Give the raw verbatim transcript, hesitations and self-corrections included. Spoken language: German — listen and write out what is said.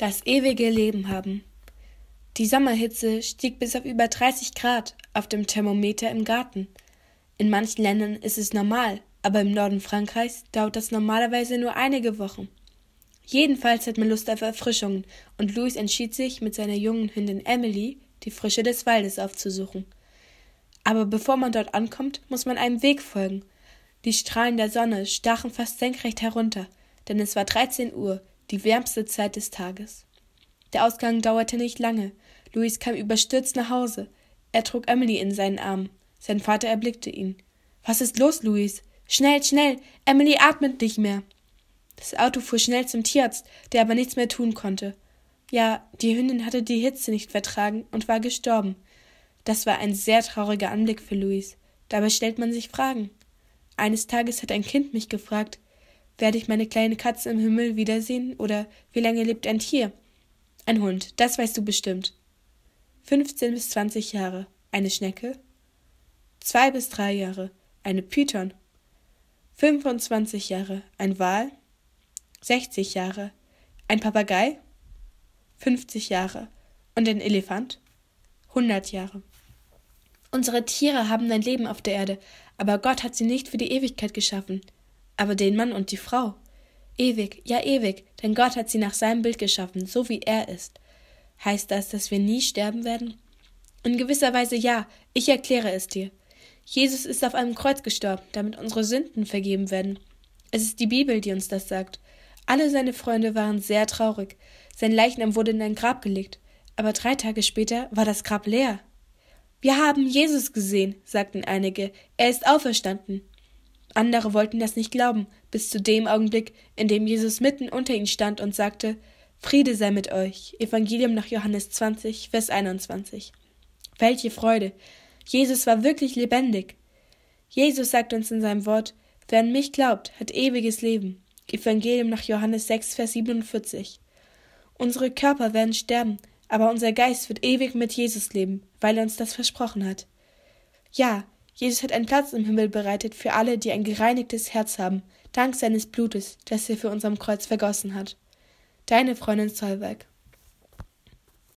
das ewige Leben haben. Die Sommerhitze stieg bis auf über dreißig Grad auf dem Thermometer im Garten. In manchen Ländern ist es normal, aber im Norden Frankreichs dauert das normalerweise nur einige Wochen. Jedenfalls hat man Lust auf Erfrischungen und Louis entschied sich, mit seiner jungen Hündin Emily die Frische des Waldes aufzusuchen. Aber bevor man dort ankommt, muss man einem Weg folgen. Die Strahlen der Sonne stachen fast senkrecht herunter, denn es war dreizehn Uhr, die wärmste Zeit des Tages. Der Ausgang dauerte nicht lange. Louis kam überstürzt nach Hause. Er trug Emily in seinen Armen. Sein Vater erblickte ihn. »Was ist los, Louis? Schnell, schnell! Emily atmet nicht mehr!« Das Auto fuhr schnell zum Tierarzt, der aber nichts mehr tun konnte. Ja, die Hündin hatte die Hitze nicht vertragen und war gestorben. Das war ein sehr trauriger Anblick für Louis. Dabei stellt man sich Fragen. Eines Tages hat ein Kind mich gefragt, werde ich meine kleine Katze im Himmel wiedersehen oder wie lange lebt ein Tier? Ein Hund, das weißt du bestimmt. fünfzehn bis zwanzig Jahre, eine Schnecke. Zwei bis drei Jahre, eine Python. fünfundzwanzig Jahre, ein Wal. sechzig Jahre, ein Papagei. fünfzig Jahre und ein Elefant. hundert Jahre. Unsere Tiere haben ein Leben auf der Erde, aber Gott hat sie nicht für die Ewigkeit geschaffen. Aber den Mann und die Frau. Ewig, ja ewig, denn Gott hat sie nach seinem Bild geschaffen, so wie er ist. Heißt das, dass wir nie sterben werden? In gewisser Weise ja, ich erkläre es dir. Jesus ist auf einem Kreuz gestorben, damit unsere Sünden vergeben werden. Es ist die Bibel, die uns das sagt. Alle seine Freunde waren sehr traurig. Sein Leichnam wurde in ein Grab gelegt, aber drei Tage später war das Grab leer. »Wir haben Jesus gesehen«, sagten einige, »er ist auferstanden.« Andere wollten das nicht glauben, bis zu dem Augenblick, in dem Jesus mitten unter ihnen stand und sagte, »Friede sei mit euch«, Evangelium nach Johannes zwanzig, Vers einundzwanzig. Welche Freude! Jesus war wirklich lebendig. Jesus sagt uns in seinem Wort, »Wer an mich glaubt, hat ewiges Leben«, Evangelium nach Johannes sechs, Vers siebenundvierzig. Unsere Körper werden sterben, aber unser Geist wird ewig mit Jesus leben, weil er uns das versprochen hat. Ja, Jesus hat einen Platz im Himmel bereitet für alle, die ein gereinigtes Herz haben, dank seines Blutes, das er für uns am Kreuz vergossen hat. Deine Freundin Solveig.